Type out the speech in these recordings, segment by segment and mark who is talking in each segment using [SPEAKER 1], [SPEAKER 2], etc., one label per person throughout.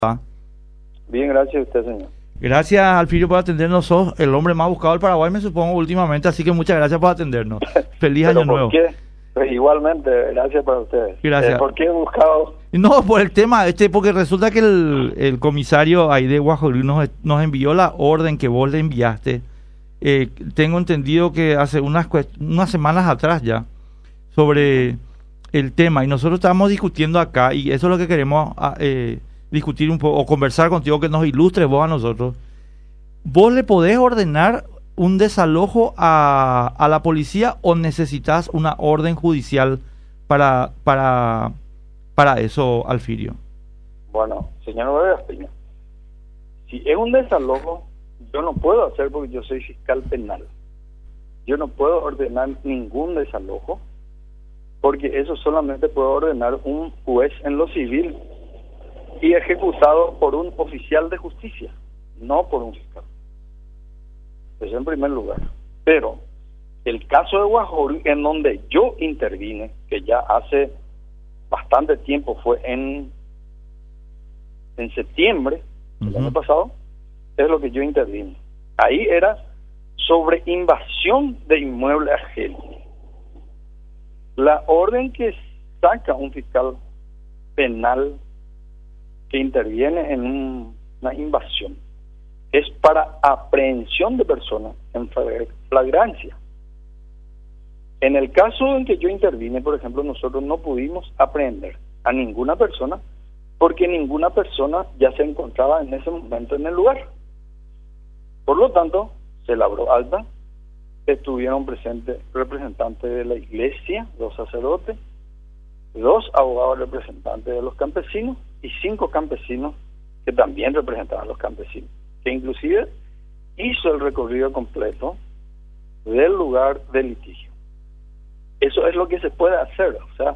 [SPEAKER 1] Bien, gracias a usted, señor.
[SPEAKER 2] Gracias, Alfirio, por atendernos. Sos el hombre más buscado del Paraguay, me supongo, últimamente, así que muchas gracias por atendernos. Feliz año nuevo.
[SPEAKER 1] ¿Por qué? Pues igualmente, gracias para ustedes.
[SPEAKER 2] Gracias.
[SPEAKER 1] ¿Por qué he buscado?
[SPEAKER 2] No, por el tema, porque resulta que el comisario ahí de Guajorí nos envió la orden que vos le enviaste. Tengo entendido que hace unas semanas atrás ya, sobre el tema, y nosotros estábamos discutiendo acá, y eso es lo que queremos discutir un poco, o conversar contigo, que nos ilustres vos a nosotros. ¿Vos le podés ordenar un desalojo a la policía o necesitas una orden judicial para eso, Alfirio?
[SPEAKER 1] Bueno, señor Vargas Peña, si es un desalojo, yo no puedo hacer porque yo soy fiscal penal. Yo no puedo ordenar ningún desalojo porque eso solamente puede ordenar un juez en lo civil y ejecutado por un oficial de justicia, no por un fiscal. Eso en primer lugar. Pero el caso de Guajorí, en donde yo intervine, que ya hace bastante tiempo, fue en septiembre del año pasado, es lo que yo intervine. Ahí era sobre invasión de inmueble ajeno. La orden que saca un fiscal penal que interviene en una invasión es para aprehensión de personas en flagrancia. En el caso en que yo intervine, por ejemplo, nosotros no pudimos aprehender a ninguna persona porque ninguna persona ya se encontraba en ese momento en el lugar. Por lo tanto, se labró alta, estuvieron presentes representantes de la iglesia, 2 sacerdotes, 2 abogados representantes de los campesinos y 5 campesinos que también representaban a los campesinos, que inclusive hizo el recorrido completo del lugar del litigio. Eso es lo que se puede hacer, o sea,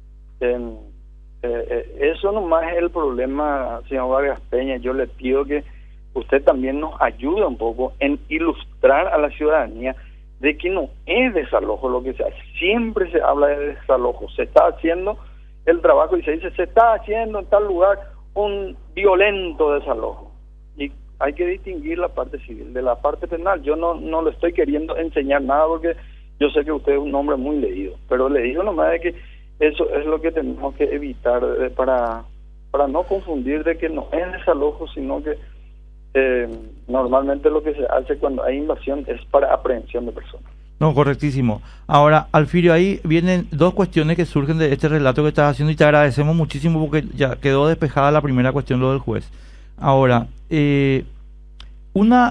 [SPEAKER 1] eso nomás es el problema, señor Vargas Peña. Yo le pido que usted también nos ayude un poco en ilustrar a la ciudadanía de que no es desalojo lo que se hace. Siempre se habla de desalojo, se está haciendo el trabajo y se dice se está haciendo en tal lugar un violento desalojo, y hay que distinguir la parte civil de la parte penal. Yo no le estoy queriendo enseñar nada porque yo sé que usted es un hombre muy leído, pero le digo nomás de que eso es lo que tenemos que evitar para no confundir de que no es desalojo, sino que normalmente lo que se hace cuando hay invasión es para aprehensión de personas.
[SPEAKER 2] No, correctísimo. Ahora, Alfirio, ahí vienen 2 cuestiones que surgen de este relato que estás haciendo y te agradecemos muchísimo porque ya quedó despejada la primera cuestión, lo del juez. Ahora, una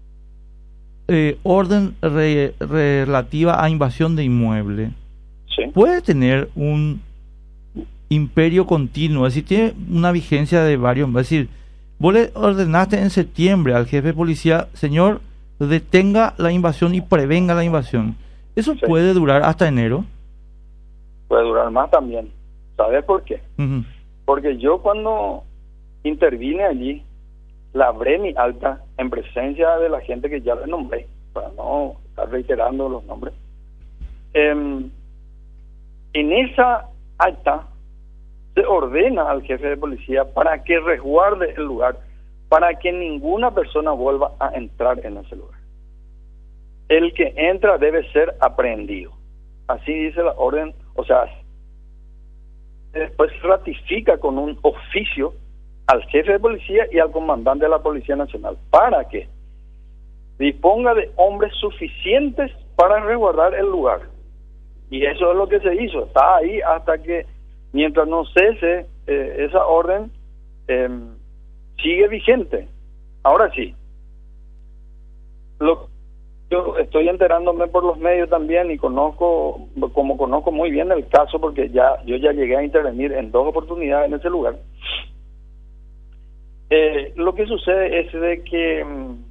[SPEAKER 2] orden relativa a invasión de inmueble,
[SPEAKER 1] ¿sí?,
[SPEAKER 2] puede tener un imperio continuo, es decir, tiene una vigencia de varios, es decir, vos le ordenaste en septiembre al jefe de policía, señor, detenga la invasión y prevenga la invasión. ¿Eso
[SPEAKER 1] sí
[SPEAKER 2] puede durar hasta enero?
[SPEAKER 1] Puede durar más también. ¿Sabes por qué? Porque yo cuando intervine allí, labré mi alta en presencia de la gente que ya le nombré, para no estar reiterando los nombres. En esa acta se ordena al jefe de policía para que resguarde el lugar, para que ninguna persona vuelva a entrar en ese lugar. El que entra debe ser aprehendido. Así dice la orden, o sea, después ratifica con un oficio al jefe de policía y al comandante de la Policía Nacional para que disponga de hombres suficientes para resguardar el lugar. Y eso es lo que se hizo. Está ahí hasta que, mientras no cese esa orden, sigue vigente. Ahora sí, yo estoy enterándome por los medios también y conozco muy bien el caso porque yo ya llegué a intervenir en 2 oportunidades en ese lugar. Lo que sucede es de que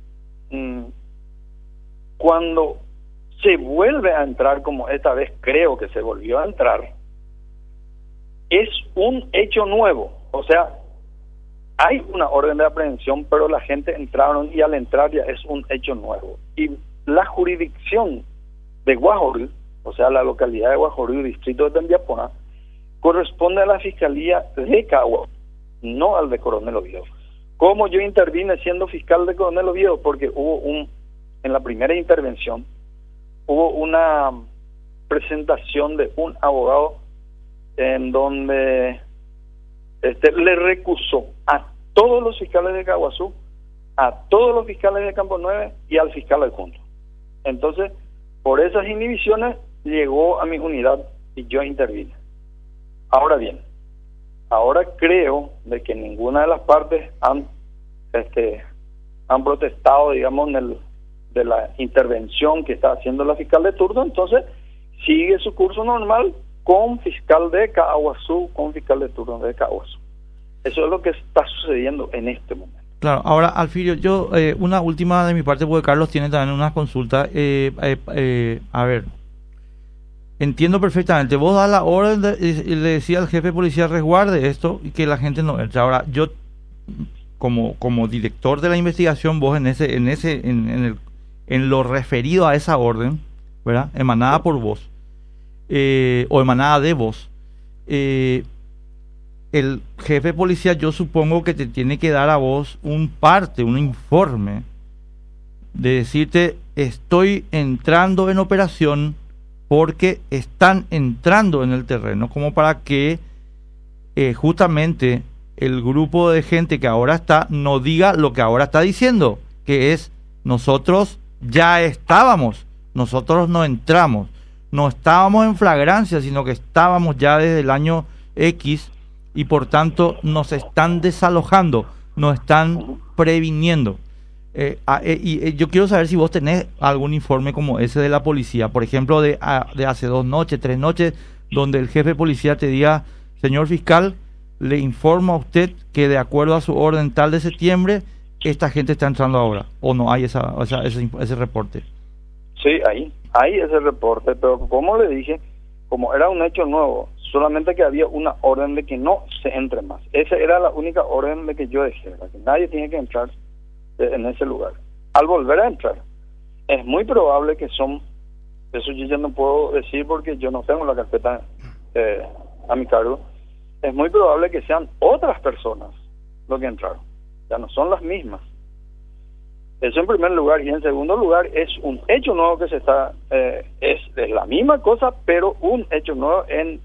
[SPEAKER 1] cuando se vuelve a entrar, como esta vez creo que se volvió a entrar, es un hecho nuevo. O sea, hay una orden de aprehensión, pero la gente entraron y al entrar ya es un hecho nuevo. Y la jurisdicción de Guajorí, o sea, la localidad de Guajorí, distrito de Tembiapona, corresponde a la Fiscalía de Cagua, no al de Coronel Oviedo. ¿Cómo yo intervine siendo fiscal de Coronel Oviedo? Porque en la primera intervención, hubo una presentación de un abogado en donde le recusó a todos los fiscales de Caguazú, a todos los fiscales de Campo 9 y al fiscal adjunto. Entonces, por esas inhibiciones llegó a mi unidad y yo intervine. Ahora bien, ahora creo de que ninguna de las partes han protestado, digamos, de la intervención que está haciendo la fiscal de turno. Entonces sigue su curso normal con fiscal de Caguazú, con fiscal de turno de Caguazú. Eso es lo que está sucediendo en este momento.
[SPEAKER 2] Claro, ahora Alfirio, yo una última de mi parte, porque Carlos tiene también una consulta. A ver, entiendo perfectamente, vos das la orden y le decía al jefe de policía resguarde esto y que la gente no entre. Ahora, yo como director de la investigación, vos en lo referido a esa orden, ¿verdad? Emanada por vos, o emanada de vos, el jefe de policía, yo supongo que te tiene que dar a vos un informe de decirte, estoy entrando en operación porque están entrando en el terreno, como para que justamente el grupo de gente que ahora está no diga lo que ahora está diciendo, que es: nosotros ya estábamos, nosotros no entramos, no estábamos en flagrancia, sino que estábamos ya desde el año X y por tanto nos están desalojando, nos están previniendo. Yo quiero saber si vos tenés algún informe como ese de la policía, por ejemplo, de hace 2 noches, 3 noches, donde el jefe de policía te diga: señor fiscal, le informo a usted que de acuerdo a su orden tal de septiembre, esta gente está entrando ahora, o no hay ese reporte.
[SPEAKER 1] Sí, hay ese reporte, pero como le dije, como era un hecho nuevo, solamente que había una orden de que no se entre más. Esa era la única orden de que yo dejé, ¿verdad? Que nadie tiene que entrar en ese lugar. Al volver a entrar, es muy probable que eso yo ya no puedo decir porque yo no tengo la carpeta a mi cargo. Es muy probable que sean otras personas los que entraron, ya no son las mismas. Eso en primer lugar. Y en segundo lugar, es un hecho nuevo que se está es la misma cosa, pero un hecho nuevo en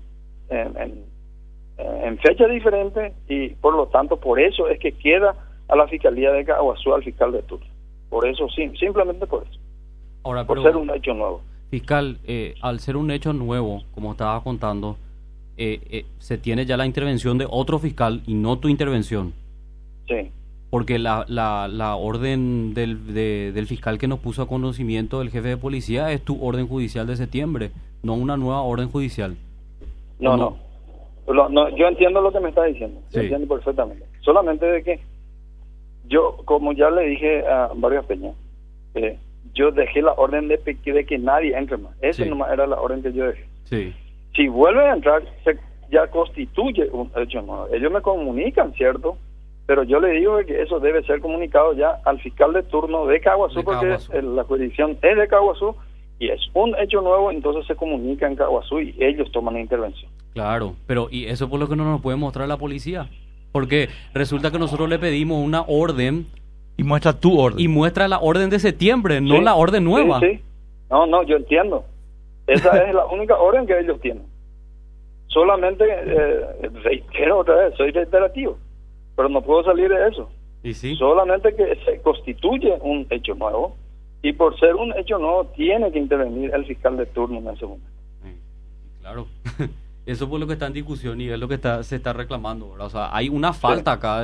[SPEAKER 1] fecha diferente, y por lo tanto por eso es que queda a la Fiscalía de Caguazú, al fiscal de turno. Por eso, simplemente por eso.
[SPEAKER 3] Ahora,
[SPEAKER 1] por ser un hecho nuevo.
[SPEAKER 3] Fiscal, al ser un hecho nuevo, como estaba contando, se tiene ya la intervención de otro fiscal y no tu intervención.
[SPEAKER 1] Sí.
[SPEAKER 3] Porque la orden del fiscal que nos puso a conocimiento del jefe de policía es tu orden judicial de septiembre, no una nueva orden judicial.
[SPEAKER 1] No, yo entiendo lo que me está diciendo. Sí. Yo entiendo perfectamente. Solamente de que yo, como ya le dije a Vargas Peña, yo dejé la orden de que nadie entre más. Esa nomás era la orden que yo dejé.
[SPEAKER 3] Sí.
[SPEAKER 1] Si vuelve a entrar, ya constituye un hecho nuevo. Ellos me comunican, ¿cierto? Pero yo le digo que eso debe ser comunicado ya al fiscal de turno de Caguazú, porque la jurisdicción es de Caguazú y es un hecho nuevo, entonces se comunica en Caguazú y ellos toman la intervención.
[SPEAKER 3] Claro, pero ¿y eso por lo que no nos puede mostrar la policía? Porque resulta que nosotros le pedimos una orden
[SPEAKER 2] y muestra tu orden.
[SPEAKER 3] Y muestra la orden de septiembre, no la orden nueva.
[SPEAKER 1] Sí. No, yo entiendo. Esa es la única orden que ellos tienen. Solamente, reitero otra vez, soy reiterativo, pero no puedo salir de eso.
[SPEAKER 3] ¿Y sí?
[SPEAKER 1] Solamente que se constituye un hecho nuevo, y por ser un hecho nuevo tiene que intervenir el fiscal de turno en ese momento.
[SPEAKER 3] Claro. Eso es lo que está en discusión y es lo que se está reclamando, ¿verdad? O sea, hay una falta acá,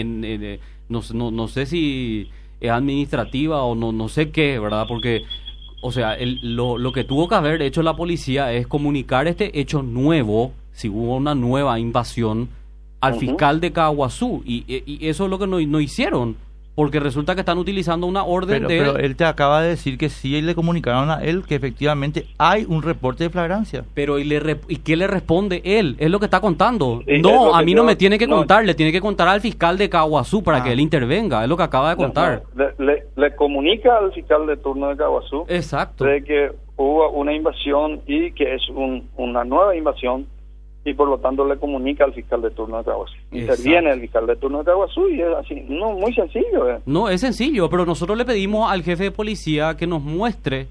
[SPEAKER 3] no sé si es administrativa o no sé qué, ¿verdad? Porque, o sea, lo que tuvo que haber hecho la policía es comunicar este hecho nuevo, si hubo una nueva invasión, al fiscal de Caguazú, y eso es lo que no hicieron, porque resulta que están utilizando una orden
[SPEAKER 2] pero él te acaba de decir que sí le comunicaron a él que efectivamente hay un reporte de flagrancia.
[SPEAKER 3] Pero ¿y qué le responde él? Es lo que está contando. No, a mí no me tiene que contar, le tiene que contar al fiscal de Caguazú para que él intervenga, es lo que acaba de contar.
[SPEAKER 1] Le comunica al fiscal de turno de Caguazú.
[SPEAKER 3] Exacto.
[SPEAKER 1] De que hubo una invasión y que es una nueva invasión, y por lo tanto le comunica al fiscal de turno de Caguazú. Interviene el fiscal de turno de Caguazú y es así. No, muy sencillo.
[SPEAKER 3] No, es sencillo, pero nosotros le pedimos al jefe de policía que nos muestre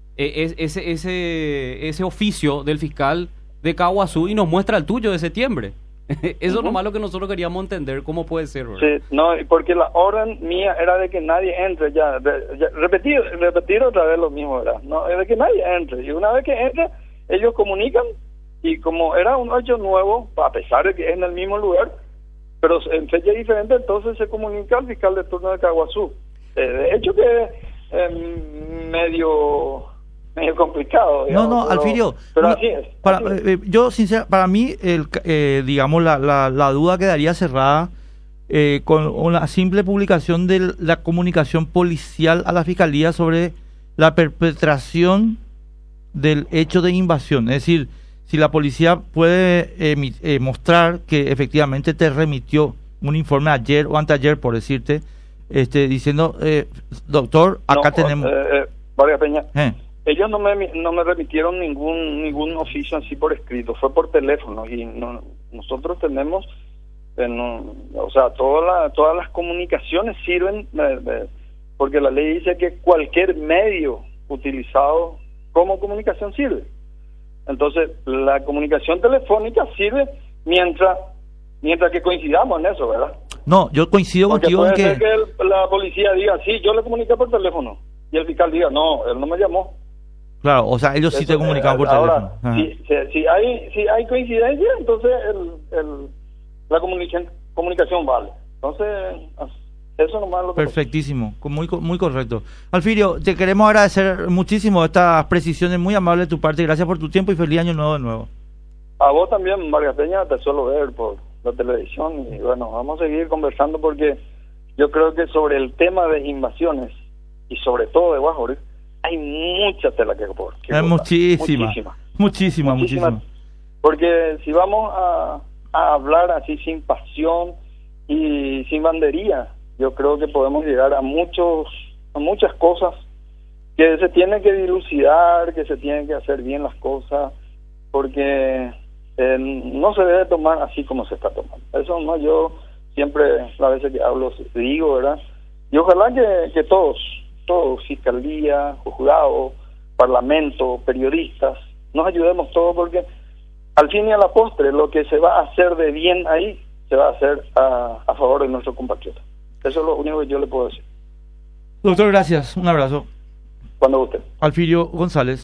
[SPEAKER 3] ese oficio del fiscal de Caguazú y nos muestra el tuyo de septiembre. Eso es nomás lo que nosotros queríamos entender, cómo puede ser, ¿verdad?
[SPEAKER 1] Sí, no, porque la orden mía era de que nadie entre, repetir otra vez lo mismo, ¿verdad? No, es de que nadie entre, y una vez que entre, ellos comunican, y como era un hecho nuevo, a pesar de que es en el mismo lugar, pero en fecha diferente, entonces se comunica al fiscal de turno de Caguazú. De hecho que es medio complicado, digamos,
[SPEAKER 2] no, Alfirio,
[SPEAKER 1] pero así es.
[SPEAKER 2] Yo para mí digamos la duda quedaría cerrada con una simple publicación de la comunicación policial a la fiscalía sobre la perpetración del hecho de invasión. Es decir, si la policía puede mostrar que efectivamente te remitió un informe ayer o anteayer, por decirte, diciendo, doctor, acá tenemos...
[SPEAKER 1] María Peña, ellos no me remitieron ningún oficio así por escrito, fue por teléfono, y nosotros tenemos, o sea, todas las comunicaciones sirven, porque la ley dice que cualquier medio utilizado como comunicación sirve. Entonces, la comunicación telefónica sirve mientras que coincidamos en eso, ¿verdad?
[SPEAKER 2] No, yo coincido contigo en que...
[SPEAKER 1] Puede ser que la policía diga, sí, yo le comuniqué por teléfono, y el fiscal diga, no, él no me llamó.
[SPEAKER 2] Claro, o sea, ellos sí te comunicaban por teléfono.
[SPEAKER 1] Si hay coincidencia, entonces la comunicación vale. Entonces, eso nomás lo que...
[SPEAKER 2] Perfectísimo, muy correcto. Alfirio, te queremos agradecer muchísimo estas precisiones muy amables de tu parte. Gracias por tu tiempo y feliz año nuevo de nuevo.
[SPEAKER 1] A vos también, María Peña, te suelo ver por la televisión y bueno, vamos a seguir conversando porque yo creo que sobre el tema de invasiones y sobre todo de Guajolí hay mucha tela que cortar. Muchísima. Porque si vamos a hablar así sin pasión y sin bandería, yo creo que podemos llegar a muchas cosas que se tienen que dilucidar, que se tienen que hacer bien las cosas, porque no se debe tomar así como se está tomando. Eso no, yo siempre, las veces que hablo, digo, ¿verdad? Y ojalá que todos, fiscalía, juzgado, parlamento, periodistas, nos ayudemos todos, porque al fin y a la postre lo que se va a hacer de bien ahí se va a hacer a favor de nuestros compatriotas. Eso es lo único que yo le puedo decir.
[SPEAKER 2] Doctor, gracias. Un abrazo.
[SPEAKER 1] Cuando guste.
[SPEAKER 2] Alfirio González.